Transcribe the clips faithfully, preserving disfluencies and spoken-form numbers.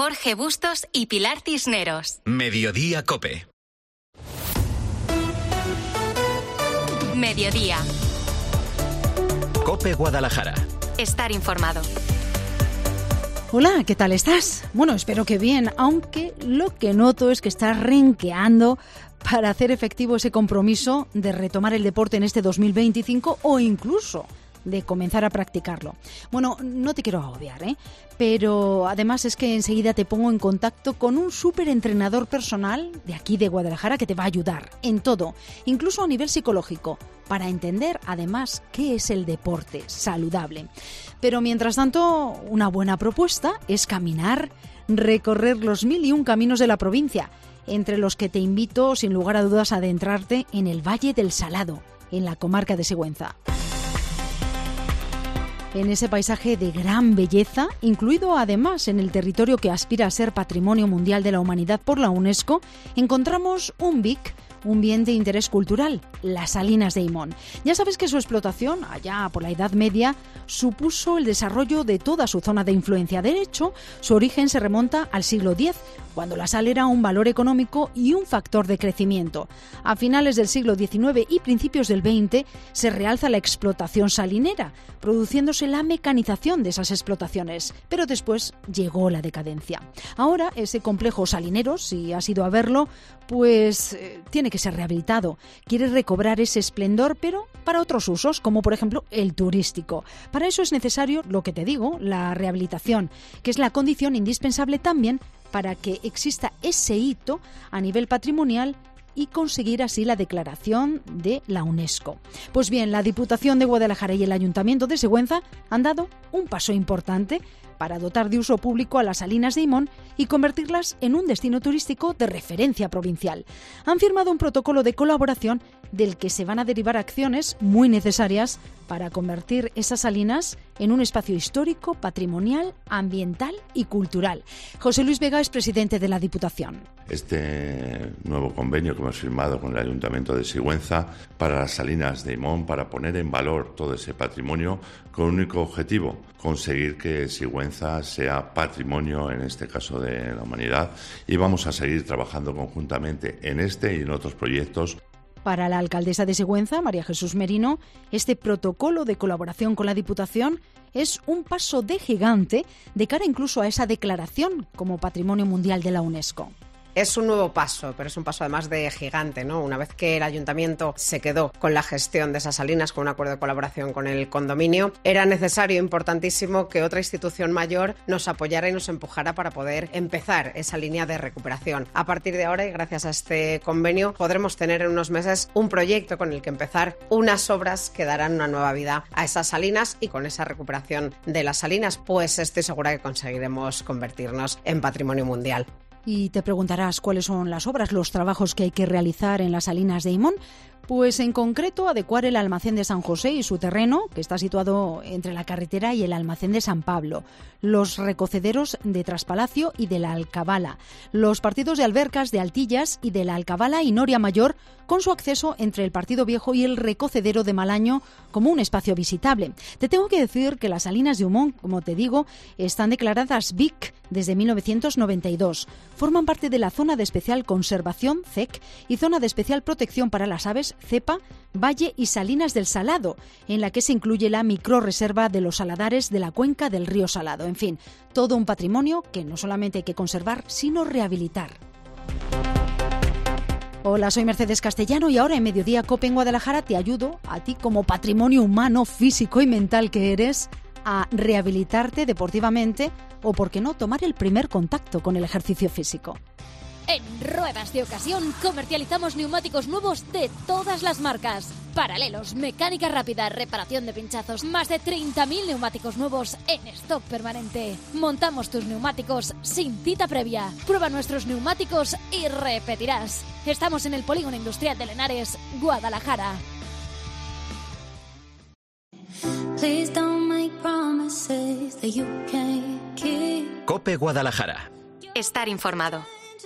Jorge Bustos y Pilar Cisneros. Mediodía COPE. Mediodía. COPE Guadalajara. Estar informado. Hola, ¿qué tal estás? Bueno, espero que bien, aunque lo que noto es que estás renqueando para hacer efectivo ese compromiso de retomar el deporte en este dos mil veinticinco o incluso de comenzar a practicarlo. Bueno, no te quiero agobiar, ¿eh? Pero además es que enseguida te pongo en contacto con un súper entrenador personal de aquí de Guadalajara que te va a ayudar en todo, incluso a nivel psicológico, para entender además qué es el deporte saludable. Pero mientras tanto, una buena propuesta es caminar, recorrer los mil y un caminos de la provincia, entre los que te invito sin lugar a dudas a adentrarte en el Valle del Salado, en la comarca de Sigüenza. En ese paisaje de gran belleza, incluido además en el territorio que aspira a ser Patrimonio Mundial de la Humanidad por la UNESCO, encontramos un B I C, un bien de interés cultural, las Salinas de Imón. Ya sabes que su explotación, allá por la Edad Media, supuso el desarrollo de toda su zona de influencia. De hecho, su origen se remonta al siglo diez, cuando la sal era un valor económico y un factor de crecimiento. A finales del siglo diecinueve y principios del veinte se realza la explotación salinera, produciéndose la mecanización de esas explotaciones. Pero después llegó la decadencia. Ahora ese complejo salinero, si has ido a verlo, pues eh, tiene que ser rehabilitado. Quiere recobrar ese esplendor, pero para otros usos, como por ejemplo el turístico. Para eso es necesario, lo que te digo, la rehabilitación, que es la condición indispensable también para que exista ese hito a nivel patrimonial y conseguir así la declaración de la UNESCO. Pues bien, la Diputación de Guadalajara y el Ayuntamiento de Sigüenza han dado un paso importante para dotar de uso público a las Salinas de Imón y convertirlas en un destino turístico de referencia provincial. Han firmado un protocolo de colaboración del que se van a derivar acciones muy necesarias para convertir esas salinas en un espacio histórico, patrimonial, ambiental y cultural. José Luis Vega es presidente de la Diputación. Este nuevo convenio que hemos firmado con el Ayuntamiento de Sigüenza para las Salinas de Imón, para poner en valor todo ese patrimonio con un único objetivo: conseguir que Sigüenza sea patrimonio, en este caso de la humanidad, y vamos a seguir trabajando conjuntamente en este y en otros proyectos. Para la alcaldesa de Sigüenza, María Jesús Merino, este protocolo de colaboración con la Diputación es un paso de gigante de cara incluso a esa declaración como Patrimonio Mundial de la UNESCO. Es un nuevo paso, pero es un paso además de gigante, ¿no? Una vez que el ayuntamiento se quedó con la gestión de esas salinas, con un acuerdo de colaboración con el condominio, era necesario, importantísimo, que otra institución mayor nos apoyara y nos empujara para poder empezar esa línea de recuperación. A partir de ahora, y gracias a este convenio, podremos tener en unos meses un proyecto con el que empezar unas obras que darán una nueva vida a esas salinas, y con esa recuperación de las salinas, pues estoy segura que conseguiremos convertirnos en patrimonio mundial. Y te preguntarás cuáles son las obras, los trabajos que hay que realizar en las Salinas de Imón. Pues en concreto adecuar el almacén de San José y su terreno, que está situado entre la carretera y el almacén de San Pablo, los recocederos de Traspalacio y de la Alcabala, los partidos de Albercas, de Altillas y de la Alcabala y Noria Mayor, con su acceso entre el Partido Viejo y el recocedero de Malaño como un espacio visitable. Te tengo que decir que las Salinas de Imón, como te digo, están declaradas B I C desde mil novecientos noventa y dos. Forman parte de la Zona de Especial Conservación, C E C, y Zona de Especial Protección para las Aves, CEPA, Valle y Salinas del Salado, en la que se incluye la microrreserva de los saladares de la cuenca del río Salado. En fin, todo un patrimonio que no solamente hay que conservar, sino rehabilitar. Hola, soy Mercedes Castellano y ahora en Mediodía COPE en Guadalajara te ayudo, a ti como patrimonio humano, físico y mental que eres, a rehabilitarte deportivamente o, por qué no, tomar el primer contacto con el ejercicio físico. En Ruedas de Ocasión comercializamos neumáticos nuevos de todas las marcas. Paralelos, mecánica rápida, reparación de pinchazos, más de treinta mil neumáticos nuevos en stock permanente. Montamos tus neumáticos sin cita previa. Prueba nuestros neumáticos y repetirás. Estamos en el Polígono Industrial de Lenares, Guadalajara. COPE Guadalajara. Estar informado.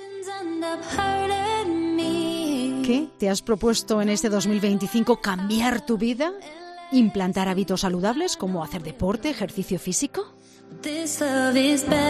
¿Qué? ¿Te has propuesto en este dos mil veinticinco cambiar tu vida? ¿Implantar hábitos saludables como hacer deporte, ejercicio físico?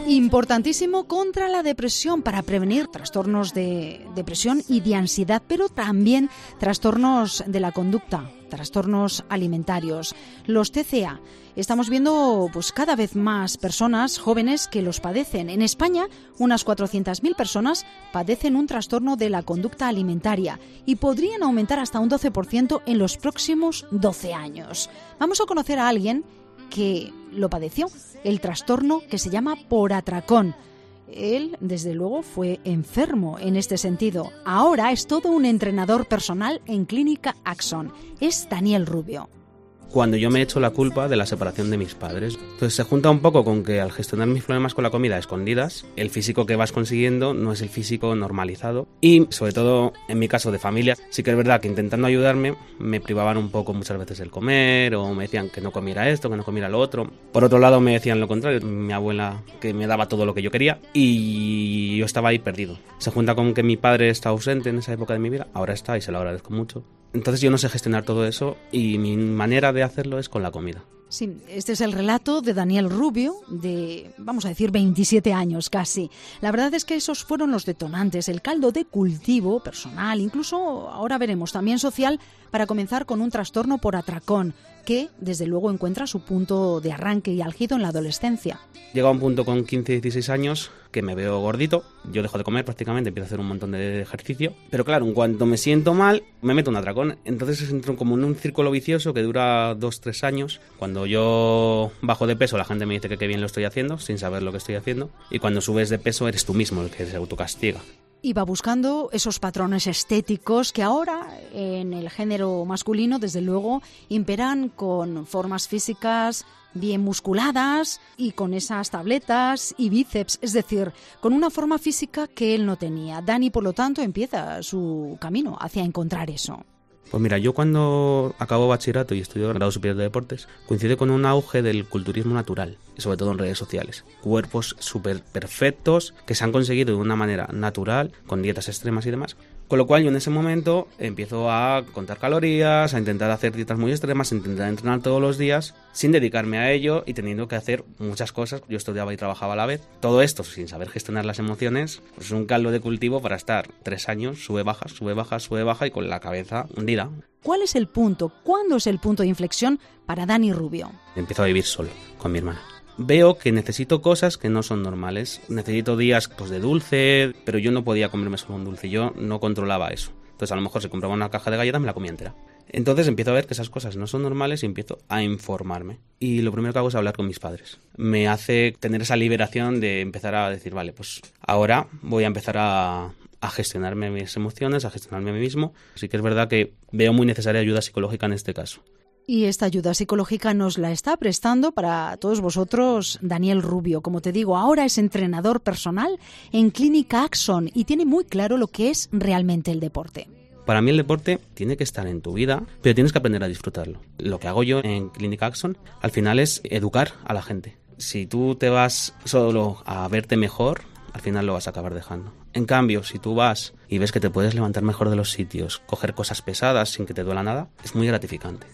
Importantísimo contra la depresión, para prevenir trastornos de depresión y de ansiedad, pero también trastornos de la conducta, trastornos alimentarios. Los T C A. Estamos viendo pues cada vez más personas jóvenes que los padecen. En España, unas cuatrocientas mil personas padecen un trastorno de la conducta alimentaria y podrían aumentar hasta un doce por ciento en los próximos doce años. Vamos a conocer a alguien que lo padeció, el trastorno que se llama por atracón. Él, desde luego, fue enfermo en este sentido. Ahora es todo un entrenador personal en Clínica Axon. Es Daniel Rubio. Cuando yo me echo la culpa de la separación de mis padres. Entonces se junta un poco con que al gestionar mis problemas con la comida a escondidas, el físico que vas consiguiendo no es el físico normalizado. Y sobre todo en mi caso de familia, sí que es verdad que intentando ayudarme me privaban un poco muchas veces el comer, o me decían que no comiera esto, que no comiera lo otro. Por otro lado me decían lo contrario, mi abuela que me daba todo lo que yo quería y yo estaba ahí perdido. Se junta con que mi padre está ausente en esa época de mi vida, ahora está y se lo agradezco mucho. Entonces yo no sé gestionar todo eso y mi manera de hacerlo es con la comida. Sí, este es el relato de Daniel Rubio, de, vamos a decir, veintisiete años casi. La verdad es que esos fueron los detonantes, el caldo de cultivo personal, incluso ahora veremos también social, para comenzar con un trastorno por atracón, que desde luego encuentra su punto de arranque y álgido en la adolescencia. Llega a un punto con quince, dieciséis años que me veo gordito, yo dejo de comer prácticamente, empiezo a hacer un montón de ejercicio, pero claro, en cuanto me siento mal, me meto un atracón. Entonces entro como en un círculo vicioso que dura dos, tres años. Cuando yo bajo de peso, la gente me dice que qué bien lo estoy haciendo, sin saber lo que estoy haciendo, y cuando subes de peso eres tú mismo el que se autocastiga. Y va buscando esos patrones estéticos que ahora en el género masculino, desde luego, imperan con formas físicas bien musculadas y con esas tabletas y bíceps, es decir, con una forma física que él no tenía. Dani, por lo tanto, empieza su camino hacia encontrar eso. Pues mira, yo cuando acabo bachillerato y estudio grado superior de deportes, coincide con un auge del culturismo natural, y sobre todo en redes sociales. Cuerpos súper perfectos que se han conseguido de una manera natural, con dietas extremas y demás. Con lo cual yo en ese momento empiezo a contar calorías, a intentar hacer dietas muy extremas, a intentar entrenar todos los días, sin dedicarme a ello y teniendo que hacer muchas cosas. Yo estudiaba y trabajaba a la vez. Todo esto sin saber gestionar las emociones, pues es un caldo de cultivo para estar tres años, sube, baja, sube, baja, sube, baja y con la cabeza hundida. ¿Cuál es el punto? ¿Cuándo es el punto de inflexión para Dani Rubio? Empiezo a vivir solo con mi hermana. Veo que necesito cosas que no son normales. Necesito días pues, de dulce, pero yo no podía comerme solo un dulce. Yo no controlaba eso. Entonces a lo mejor si compraba una caja de galletas me la comía entera. Entonces empiezo a ver que esas cosas no son normales y empiezo a informarme. Y lo primero que hago es hablar con mis padres. Me hace tener esa liberación de empezar a decir, vale, pues ahora voy a empezar a... a gestionarme mis emociones, a gestionarme a mí mismo. Así que es verdad que veo muy necesaria ayuda psicológica en este caso. Y esta ayuda psicológica nos la está prestando para todos vosotros Daniel Rubio. Como te digo, ahora es entrenador personal en Clínica Axon y tiene muy claro lo que es realmente el deporte. Para mí el deporte tiene que estar en tu vida, pero tienes que aprender a disfrutarlo. Lo que hago yo en Clínica Axon al final es educar a la gente. Si tú te vas solo a verte mejor, al final lo vas a acabar dejando. En cambio, si tú vas y ves que te puedes levantar mejor de los sitios, coger cosas pesadas sin que te duela nada, es muy gratificante.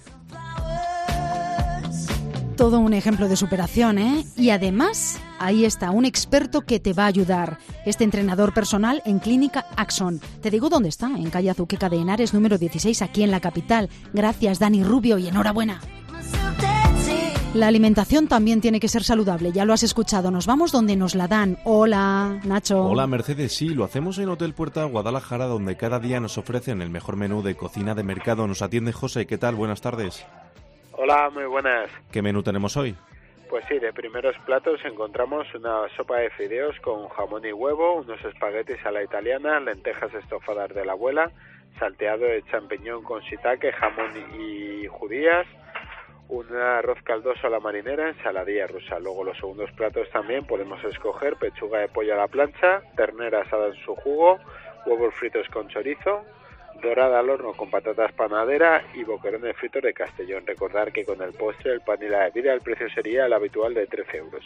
Todo un ejemplo de superación, ¿eh? Y además, ahí está, un experto que te va a ayudar. Este entrenador personal en Clínica Axon. Te digo dónde está, en calle Azuqueca de Henares, número dieciséis, aquí en la capital. Gracias, Dani Rubio, y enhorabuena. La alimentación también tiene que ser saludable, ya lo has escuchado. Nos vamos donde nos la dan. Hola, Nacho. Hola, Mercedes. Sí, lo hacemos en Hotel Puerta Guadalajara, donde cada día nos ofrecen el mejor menú de cocina de mercado. Nos atiende José. ¿Qué tal? Buenas tardes. Hola, muy buenas. ¿Qué menú tenemos hoy? Pues sí, de primeros platos encontramos una sopa de fideos con jamón y huevo, unos espaguetis a la italiana, lentejas estofadas de la abuela, salteado de champiñón con shiitake, jamón y judías, un arroz caldoso a la marinera, ensaladilla rusa. Luego los segundos platos también podemos escoger pechuga de pollo a la plancha, ternera asada en su jugo, huevos fritos con chorizo, dorada al horno con patatas panadera y boquerones fritos de Castellón. Recordar que con el postre, el pan y la bebida el precio sería el habitual de trece euros.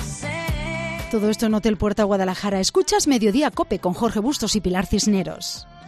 Todo esto en Hotel Puerta Guadalajara. Escuchas Mediodía COPE con Jorge Bustos y Pilar Cisneros.